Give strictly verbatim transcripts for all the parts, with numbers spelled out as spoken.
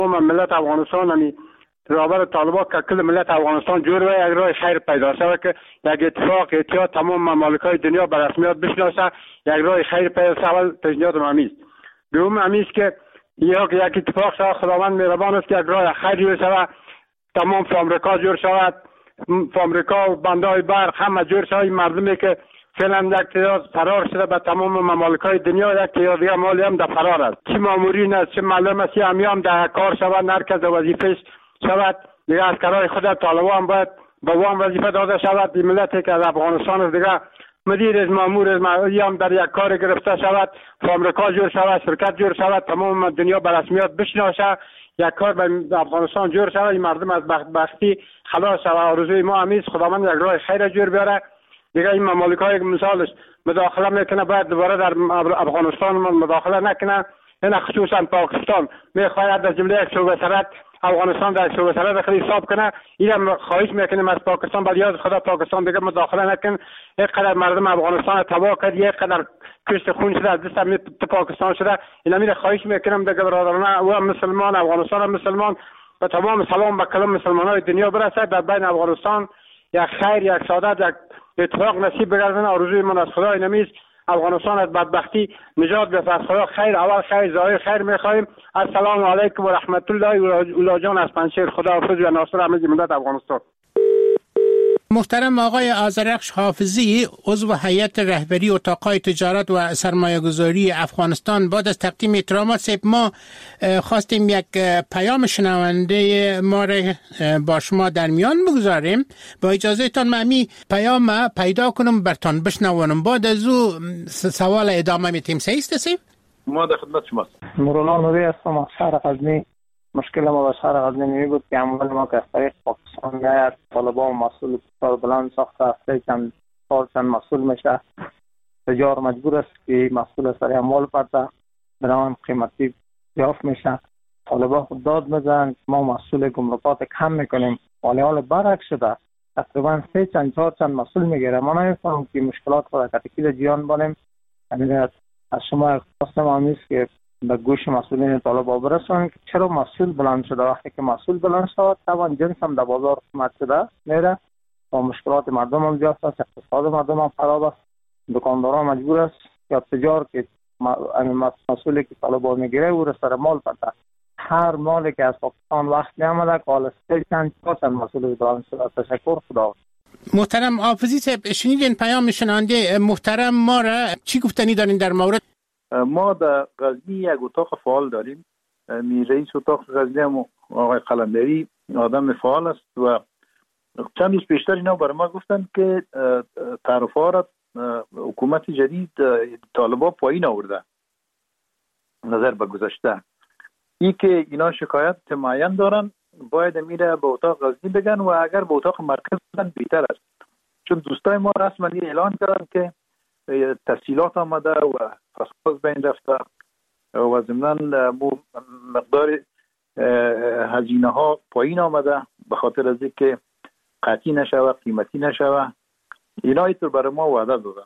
ملت افغانستان همی رابر طالبان که کل ملت افغانستان جور و یک راه خیر پیدا شود که یک اتفاق اتحاد تمام ممالک‌های دنیا به رسمیت بشناسه، یک راه خیر پیدا شود. پیشنهاد مامیست دوم همیست که یک یک اتفاق شود. خداوند مهربان است که یک راه خیر جور شود، تمام آمریکا جور شود، آمریکا و بندهای برق همه جور شود. مردمی که فعلا یک تعداد فرار شده به تمام ممالک‌های دنیا، یک تعداد دیگه مالی هم در فرار است. چه مامورین است چه معلم است همی هم در کار شود، هر کس وظیفه‌اش شود. دیگه عسکرای خود طالبان باید به وام وظیفه داده شود. این ملتی که از افغانستان است دیگه مدیر از مامور از هم در یک کار گرفته شود، آمریکا جور شود، شرکت جور شود، تمام دنیا به رسمیت بشناسه، یک کار به افغانستان جور شود، این مردم از بدبختی خلاص شود. آرزوی ما همیست خداوند یک راه خیر جور بیاره. دیگه این ممالک‌های مثالش مداخله میکنه، باید دوباره در افغانستان مداخله نکنه. این خصوصا پاکستان میخواهد از جمله یک شعبه سرحد افغانستان در شعبه سرحد خیلی حساب کنه. اینم خواهش میکنیم از پاکستان، بر یاد خدا پاکستان دیگه مداخله نکن. یک قدر مردم افغانستان تباه کرد، یک قدر کشت خون شده، از دست تو پاکستان شده. اینا میره خواهش میکنم دیگه برادران و مسلمان افغانستان هم مسلمان و تمام سلام به کلام مسلمانای دنیا برسه. در بین افغانستان یک خیر، یک سعادت، یک اتفاق نصیب بگردن. آرزوی من از خدا اینمیست افغانستان از بدبختی نجات بده. از خدا خیر، اول خیر، ظاهر خیر میخوایم. السلام علیکم و رحمت الله. اولا جان از پنجشیر، خدا حافظ و ناصر همه ملت افغانستان. محترم آقای آذرخش حافظی، عضو هیئت رهبری اتاق‌های تجارت و سرمایه‌گذاری افغانستان، بعد از تقدیم احترامات سیب ما خواستیم یک پیام شنونده ما را با شما در میان بگذاریم. با اجازه تان من می پیام پیدا کنم برتان بشنوانم، بعد از او سوال ادامه میتیم. صحیح است؟ ما در خدمت شماست. مولانا نوری هستم از شهر غزنی. مشکل ما به شهر غزنی می بود که عمل ما که از طریق پاکستان میاد، طالبان مسئول کار بلند ساخته هفته چند سال چند مسئول میشه، تجار مجبور است که مسئول سر اموال پرده برای قیمتی یافت میشه. طالبان خود داد میزن ما مسئول گمرکات کم میکنیم، ولی حال برعکس شده. تقریبا سه چند چهار چند مسئول میگیره. ما نمیفهمم که مشکلات خود کتکی جیان بانیم. از شما خواستم آمیست که به گوش مسئولین طالبان برسونن که چرا مسئول بلند شده. وقتی که مسئول بلند شد طبعا جنس هم در بازار قیمت شده میره و مشکلات مردم هم زیاد است، اقتصاد مردم هم خراب است. دکانداران مجبور است یا تجار که مسئولی که طالبان میگیره او را سر مال پرده. هر مالی که از پاکستان وقت میامده که حالا سه چند چهار چند مسئول بلند شده. تشکر، خدا. محترم حافظی صاحب، شنیدین پیام شنونده محترم ما را، چی گفتنی دارین در مورد؟ ما در غزنی یک اتاق فعال داریم. می رئیس اتاق غزنی هم آقای قلندری آدم فعال است و چند روز پیشتر اینا برای ما گفتن که تعرفه را حکومت جدید طالبان پایین آورده نظر به گذشته. ای که اینا شکایت معین دارن باید میره به اتاق غزنی بگن و اگر به اتاق مرکز بگن بهتر است، چون دوستای ما رسما اعلان کردن که تسهیلات آمده و فساد بین رفته و ضمناً مقدار هزینه ها پایین آمده به خاطر از اینکه قطعی نشوه، قیمتی نشوه. اینا اینطور برای ما وعده دادن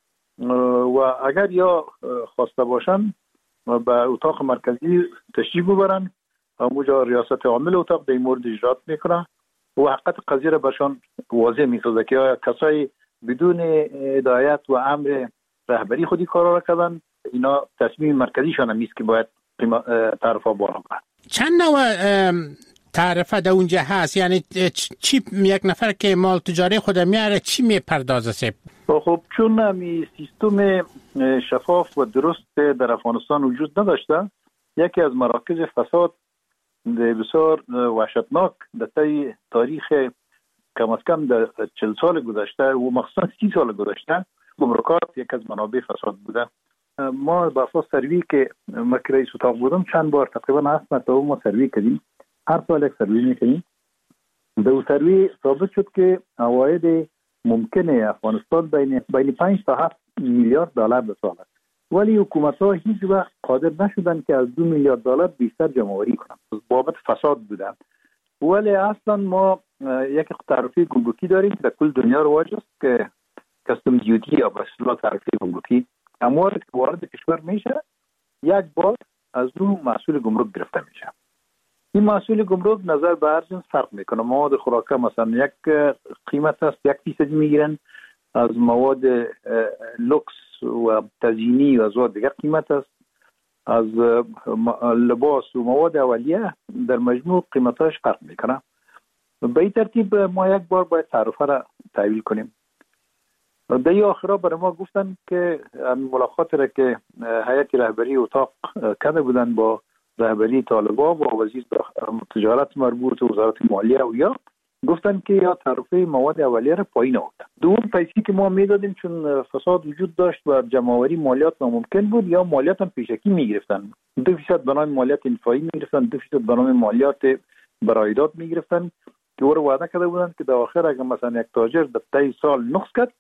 و اگر یا خواسته باشن به اتاق مرکزی تشریف ببرن، اونجا ریاست عامل اتاق در این مورد اجرات میکنه و حقیقت قضیه را برشان واضح میسازه که آیا کسایی بدون هدایت و امر رهبری خودی کارا را کردن، اینا تصمیم مرکزیشان هم نیست که باید تعرفه بالا برن. چند نوع تعرفه در اونجا هست؟ یعنی چی یک نفر که مال تجاری خود میاره چی میپردازه سیب؟ خب چون همی سیستم شفاف و درست در افغانستان وجود نداشته، یکی از مراکز فساد بسیار وحشتناک در طی تاریخ کم از کم در چل سال گذشته و مخصوصا سی سال گذشته گمرکات یک از منابع فساد بوده. ما با اساس سروی که من رئیس اتاق بودم چند بار تقریبا هفت مرتبه ما سروی کردیم، هر سال یک سروی میکنیم. در اون سروی ثابت شد که عواید ممکنه افغانستان بین بین پنج تا هفت میلیارد دلار به سال است، ولی حکومت ها هیچ وقت قادر نشدن که از دو میلیارد دلار بیشتر جمع آوری کنند. بابت فساد بودن. ولی اصلا ما یک تعرفه گمرکی داریم که در کل دنیا رواج است که کاستم دیوتی یا به اصطلاح تعرفه گمرکی، اموال که وارد کشور میشه یک بار از اون مسئول گمرک گرفته میشه. این محصول گمرک نظر به هر جنس فرق میکنه. مواد خوراکه مثلا یک قیمت است، یک فیصد میگیرن. از مواد لوکس و تزیینی و از دیگر قیمت است. از لباس و مواد اولیه در مجموع قیمتاش فرق میکنه. به این ترتیب ما یک بار باید تعرفه را تحویل کنیم. در آخرها برای ما گفتن که ملاقات را که هیئت رهبری اتاق کرده بودن با رهبری طالبا و وزیر تجارت مربوط و وزارت مالیه و یا گفتن که یا تعرفه مواد اولیه را پایین آوردن. دوم پیسی که ما میدادیم چون فساد وجود داشت و جمع‌آوری مالیات ناممکن بود، یا مالیات هم پیشکی میگرفتن. دو فیصد به نام مالیات انفایی میگرفتن، دو فیصد به نام مالیات برایداد میگرفتن که او وعده کرده بودن که در آخر اگر مثلا یک تاجر در طی سال نقص کرد،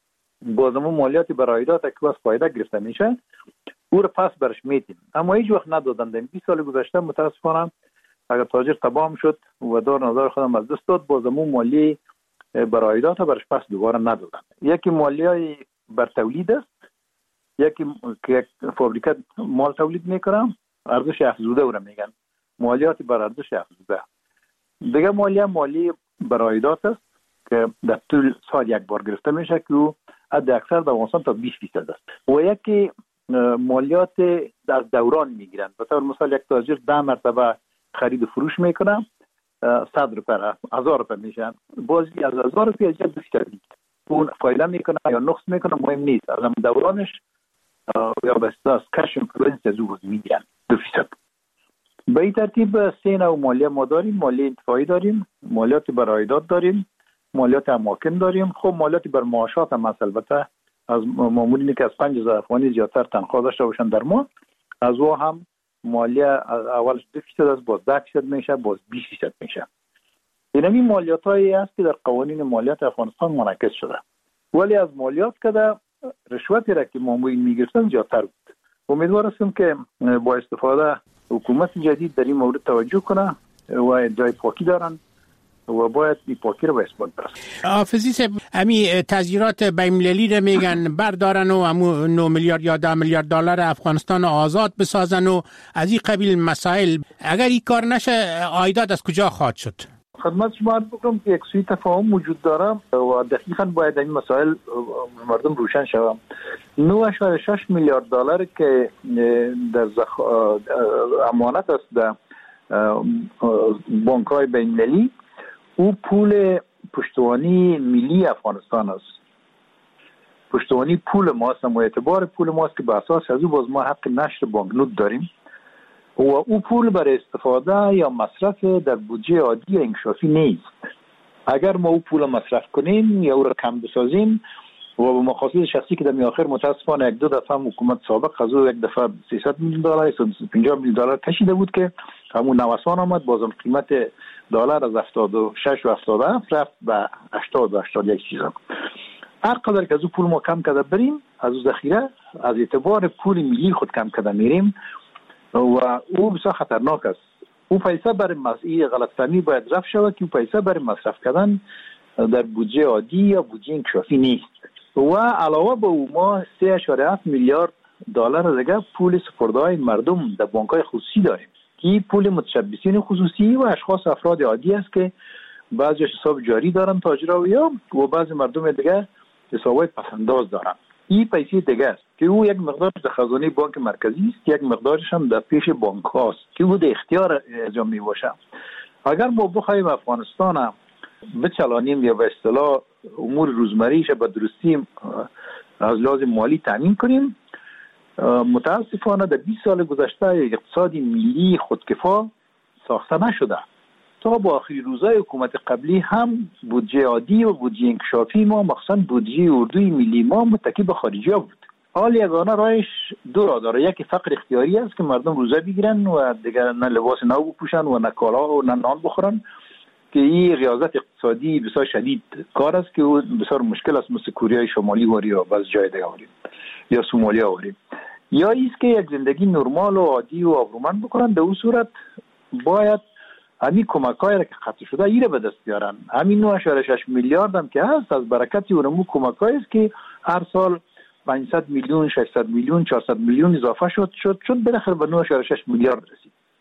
بازم مالیات برایداد که بس فایده گرفته میشه او رو پس برش میدیم. اما هیچ وقت ندادن. در بیست سال گذشته متاسفانه اگر تاجر تباه شد و دار نظر خودم از دست داد، بازم مالی برایداد برش پس دوباره ندادن. یکی مالیای بر تولید است، یکی که فابریکه مال تولید میکنه ارزش افزوده او را میگن مالیات بر ارزش افزوده. دیگه مالیه مالی برایداد است که در طول سال یک بار گرفته میشه که او حد اکثر در افغانستان تا بیست فیصد است. و یکی مالیات در دوران میگیرن. به طور مثال یک تاجر ده مرتبه خرید و فروش میکنه، صد روپیه هزار روپیه میشن، بازی از هزار روپیه از دو فیصد اون فایده میکنه یا نقص میکنه مهم نیست، از هم دورانش یا به اساس کش اینفلوئنس از او میگیرن دو فیصد. به این ترتیب سه نوع مالیه ما داریم. مالیه انتفاعی داریم، مالیات برایداد داریم، مالیات اماکن داریم. خب مالیات بر معاشات هم البته از مامورینی که از پنج هزار افغانی زیادتر تنخواه داشته باشن در ماه، از او هم مالیه اولش دو فیصد است، باز ده فیصد میشه، باز بیست فیصد میشه. این همین مالیات هایی است که در قوانین مالیات افغانستان منعکس شده. ولی از مالیات که در رشوتی را که مامورین میگرفتن زیادتر بود. امیدوار هستم که با استفاده حکومت جدید در این مورد توجه کنه و جای پاکی دارن و باید این پاکی رو به اثبات برسن. حافظی صاحب، امی تظاهرات بین‌المللی رو میگن بردارن و امو نه میلیارد یا ده میلیارد دلار افغانستان آزاد بسازن و از این قبیل مسائل، اگر این کار نشه عایدات از کجا خواهد شد؟ خدمت شما عرض بکنم که یک سوی تفاهم وجود داره و دقیقاً باید این مسائل مردم روشن شود. نه و شش میلیارد دلار که در زخ... امانت است در بانک‌های بین‌المللی، او پول پشتوانی ملی افغانستان است. پشتوانی پول ماست و اعتبار پول ماست که به اساس از او باز ما حق نشر بانکنوت داریم و او پول برای استفاده یا مصرف در بودجه عادی انکشافی نیست. اگر ما او پول مصرف کنیم یا او را کم بسازیم و به مقاصد شخصی که در آخر متاسفانه یک دو دفعه حکومت سابق از او یک دفعه سیصد میلیون دلار صد و پنجاه میلیون دلار کشیده بود که همون نوسان آمد، بازم قیمت دلار از هفتاد و شش و هفتاد و هفت رفت به هشتاد و هشتاد و یک چیزا. هر قدر که از او پول ما کم کرده بریم، از او ذخیره از اعتبار پول ملی خود کم کرده میریم و او بسیار خطرناک است. او پیسه برای مصرف غلطفهمی باید رفع شود که او پیسه برای مصرف کردن در بودجه عادی یا بودجه انکشافی نیست. و علاوه به او ما سه و هفت میلیارد دلار دیگه پول سپرده‌های مردم در بانک‌های خصوصی داریم که پول متشبثین خصوصی و اشخاص افراد عادی است که بعضی حساب جاری دارن تاجرها یا و بعضی مردم دیگه حسابای پسنداز دارن. این پیسه دیگه است که او یک مقدار در خزانه بانک مرکزی است، یک مقدارش هم در پیش بانک هاست که او در اختیار انجام می باشه. اگر ما بخوایم افغانستان بچلانیم یا به اصطلاح امور روزمریش به درستی از لحاظ مالی تامین کنیم، متاسفانه در بیست سال گذشته اقتصادی ملی خودکفا ساخته نشده. تا با آخری روزهای حکومت قبلی هم بودجه عادی و بودجه انکشافی ما مخصوصا بودجه اردوی ملی ما متکی به خارجی ها بود. حال یگانه راهش دو راه داره. یکی فقر اختیاری است که مردم روزه بگیرن و دیگر نه لباس نو بپوشن و نه کالا و نه نان بخورن که این ریاضت اقتصادی بسیار شدید کار است که بسیار مشکل است، مثل کره شمالی واری یا بعض جای دیگه واری یا سومالیا واری. یا ایست که یک زندگی نرمال و عادی و آبرومند بکنن. در اون صورت باید همین کمک‌هایی را که قطع شده ایره به دست بیارن. همین نه و شش میلیارد هم که هست از برکت اونمو کمک‌هایی است که هر سال پانصد میلیون، ششصد میلیون، چهارصد میلیون اضافه شد شد شد بالاخره به نه و شش میلیارد رسید.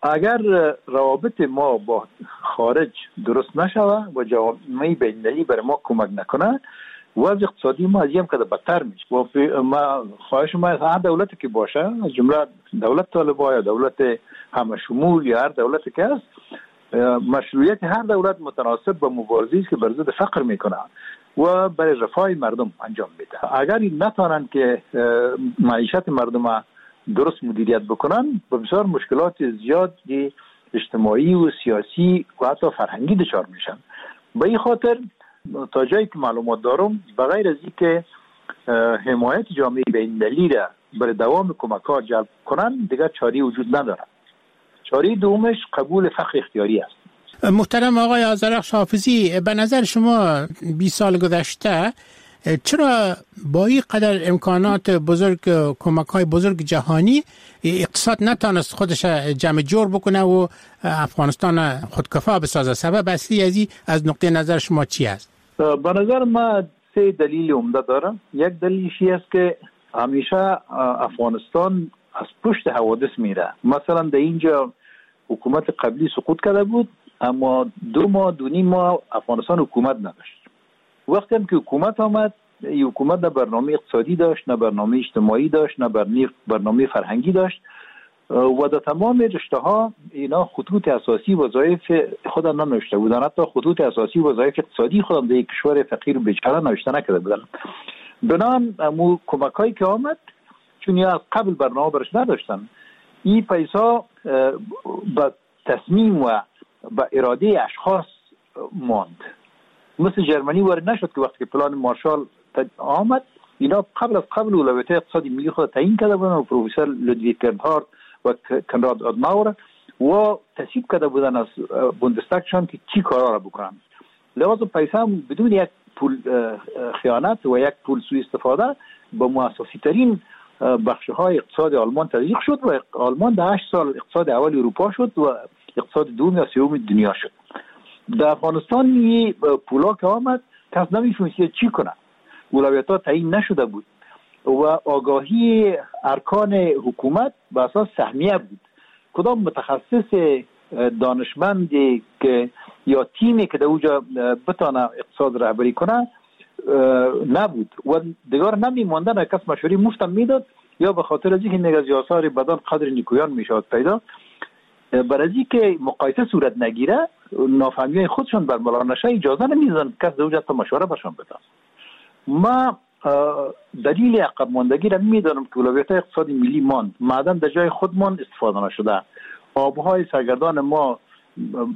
اگر روابط ما با خارج درست نشوه و جامعه بین‌المللی بر ما کمک نکنه، وضع اقتصادی ما از این قدر بدتر میشه. و ما خواهش ما از هر دولتی که باشه، از جمله دولت طالبان یا دولت همه شمول یا هر دولتی که هست، مشروعیت هر دولت متناسب با مبارزه است که بر ضد فقر میکنه و برای رفاه مردم انجام میده. اگر این نتوانند که معیشت مردم درست مدیریت بکنن، به بسیار مشکلات زیادی اجتماعی و سیاسی و حتی فرهنگی دچار میشن. به این خاطر تا جایی که معلومات دارم، بغیر از اینکه حمایت جامعه بین‌المللی را برای دوام کمک‌ها جلب کنن، دیگر چاره وجود نداره. چاره دومش قبول فقر اختیاری است. محترم آقای آذرخش حافظی، به نظر شما بیست سال گذشته چرا با این قدر امکانات بزرگ، کمک‌های بزرگ جهانی، اقتصاد نتانست خودش جمع جور بکنه و افغانستان خودکفا بسازه؟ سبب اصلی از این از نقطه نظر شما چی است؟ به نظر من سه دلیل عمده داره. یک دلیلش است که همیشه افغانستان از پشت حوادث میره. مثلا در اینجا حکومت قبلی سقوط کرده بود، اما دو ماه دو نیم ماه افغانستان حکومت نداشت. وقتی هم که حکومت آمد، این حکومت نه برنامه اقتصادی داشت، نه برنامه اجتماعی داشت، نه برنامه فرهنگی داشت و در تمام رشته ها اینا خطوط اساسی وظایف خود ننوشته بودن. حتی خطوط اساسی وظایف اقتصادی خودم در یک کشور فقیر بیچاره نوشته نکرده بودن. بنان امو کمکایی که آمد، چون یا از قبل برنامه برش نداشتن، این پیسا با تصمیم و با اراده اشخاص ماند. مثل جرمنی وارد نشد که وقتی که پلان مارشال آمد، اینا قبل از قبل اولویت اقتصادی ملی خود تعیین کرده بودن و پروفسور لودویگ کرنهارد و کنراد آدناور و تصویب کرده بودن از بوندستاگشان که چی کارا را بکنن. لذا پیسا بدون یک پول خیانت و یک پول سوء استفاده با مؤسسی ترین بخش‌های اقتصاد آلمان تزریق شد و آلمان در هشت سال اقتصاد اول اروپا شد و اقتصاد دوم یا سوم دنیا شد. در افغانستان این پولا که آمد، کس نمی‌فهمید که چی کنه. اولویت‌ها تعیین نشده بود و آگاهی ارکان حکومت به اساس سهمیه بود. کدام متخصص دانشمندی که یا تیمی که در اونجا بتونه اقتصاد رهبری کنه نبود و دیگر نمی‌ماندن. کس مشوری مفتم میداد یا به خاطر از اینکه نگاه آثار بدن قدر نیکویان میشد پیدا، برای از اینکه مقایسه صورت نگیره، نافهمی خودشون برملا نشه، اجازه نمیدن کس در اونجا تا مشوره برشون بده. ما دلیل عقب ماندگی را میدانم که اولویت اقتصادی ملی ماند، معدن در جای خود ماند، استفاده نشده. آبهای سرگردان ما